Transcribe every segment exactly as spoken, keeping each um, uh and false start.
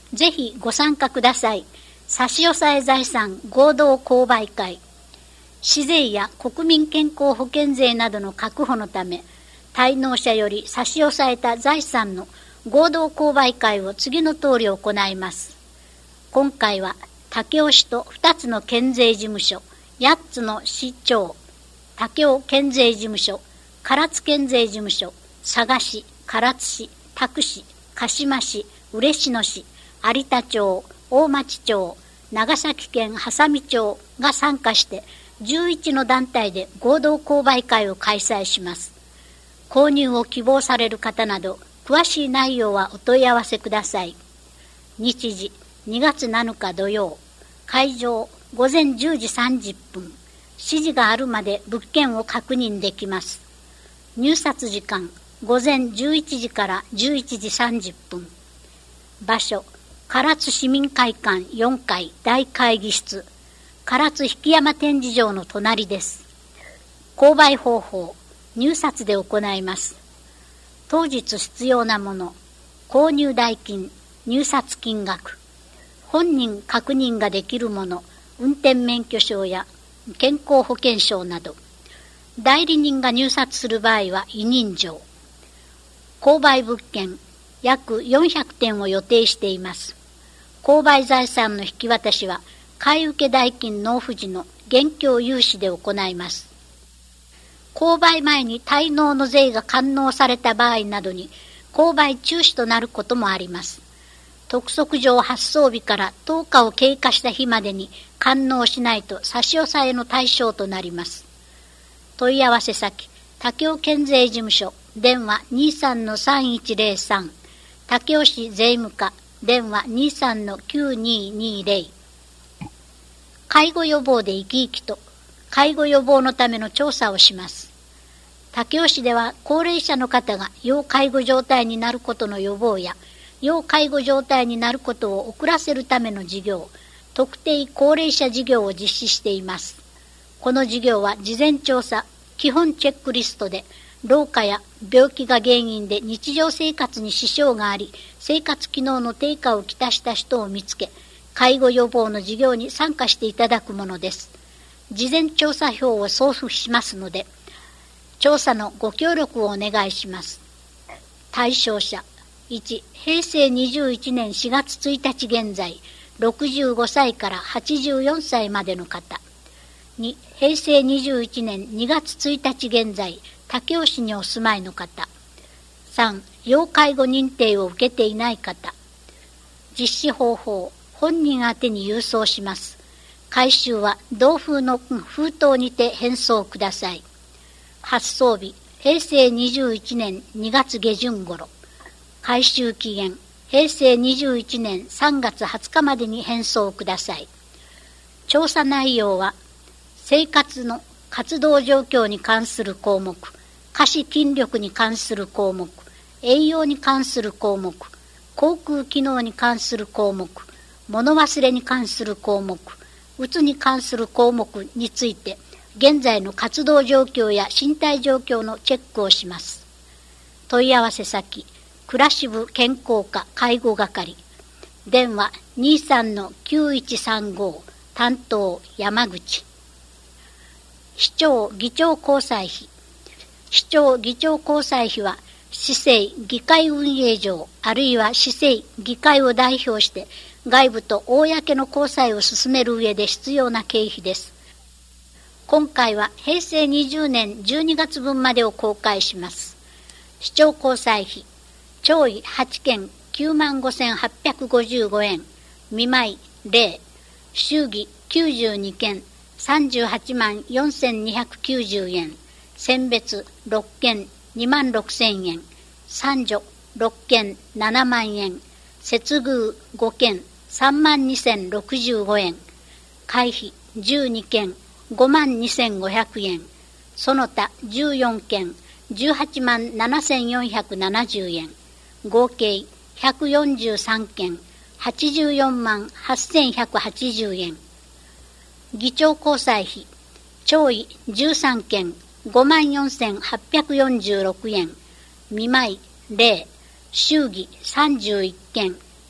ぜひご参加ください。差し押さえ財産合同購買会。市税や国民健康保険税などの確保のため、滞納者より差し押さえた財産の合同購買会を次の通り行います。今回は武雄市とふたつの県税事務所、やっつの市町、武雄県税事務所、唐津県税事務所、佐賀市、唐津市、多久市、鹿島市、嬉野市、有田町、大町町、長崎県波佐見町が参加してじゅういちの団体で合同購買会を開催します。購入を希望される方など詳しい内容はお問い合わせください。日時にがつなのか土曜、会場ごぜんじゅうじさんじゅっぷん、指示があるまで物件を確認できます。入札時間ごぜんじゅういちじからじゅういちじさんじゅっぷん。場所唐津市民会館よんかい大会議室、唐津引山展示場の隣です。購買方法、入札で行います。当日必要なもの、購入代金、入札金額、本人確認ができるもの、運転免許証や健康保険証など、代理人が入札する場合は委任状。購買物件、約よんひゃくてんを予定しています。購買財産の引き渡しは、買受代金納付時の現況融資で行います。購買前に滞納の税が完納された場合などに、購買中止となることもあります。督促状発送日からとおかを経過した日までに完納しないと差し押さえの対象となります。問い合わせ先、武雄県税事務所、電話 にさんのさんいちゼロさん、武雄市税務課、電話 にさんのきゅうににゼロ。介護予防で生き生きと、介護予防のための調査をします。武雄市では高齢者の方が要介護状態になることの予防や、要介護状態になることを遅らせるための事業、特定高齢者事業を実施しています。この事業は事前調査、基本チェックリストで、老化や病気が原因で日常生活に支障があり、生活機能の低下をきたした人を見つけ、介護予防の事業に参加していただくものです。事前調査票を送付しますので、調査のご協力をお願いします。対象者いち、へいせいにじゅういちねんしがつついたち現在、ろくじゅうごさいからはちじゅうよんさいまでの方。に、へいせいにじゅういちねんにがつついたち現在、武雄市にお住まいの方。さん、要介護認定を受けていない方。実施方法、本人宛てに郵送します。回収は同封の封筒にて返送ください。発送日、へいせいにじゅういちねんにがつげじゅん頃。回収期限、へいせいにじゅういちねんさんがつはつかまでに返送ください。調査内容は、生活の活動状況に関する項目、下肢筋力に関する項目、栄養に関する項目、口腔機能に関する項目、物忘れに関する項目、うつに関する項目について、現在の活動状況や身体状況のチェックをします。問い合わせ先、倉支部健康課介護係、電話 にさんのきゅういちさんご、担当山口。市長議長交際費。市長議長交際費は、市政議会運営上、あるいは市政議会を代表して、外部と公の交際を進める上で必要な経費です。今回はへいせいにじゅうねんじゅうにがつぶんまでを公開します。市長交際費、町位はちけんきゅうまんごせんはっぴゃくごじゅうごえん、見舞いゼロ、祝儀きゅうじゅうにけんさんじゅうはちまんよんせんにひゃくきゅうじゅうえん、選別ろっけんにまんろくせんえん、参助ろっけんななまんえん、接遇ごけんさんまんにせんろくじゅうごえん、会費じゅうにけんごまんにせんごひゃくえん、その他じゅうよんけんじゅうはちまんななせんよんひゃくななじゅうえん、合計ひゃくよんじゅうさんけんはちじゅうよんまんはっせんひゃくはちじゅうえん、議長交際費、町位じゅうさんけんごまんよんせんはっぴゃくよんじゅうろくえん、見舞いゼロ、祝儀さんじゅういっけん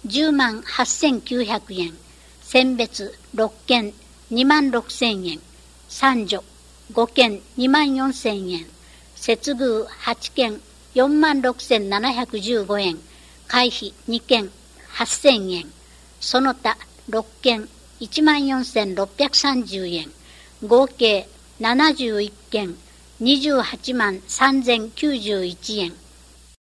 じゅうまんはっせんきゅうひゃくえん、選別ろっけんにまんろくせんえん、三女ごけんにまんよんせんえん、接遇はちけんよんまんろくせんななひゃくじゅうごえん、会費にけんはっせんえん、その他ろっけんいちまんよんせんろっぴゃくさんじゅうえん、合計ななじゅういっけんにじゅうはちまんさんぜんきゅうじゅういちえん、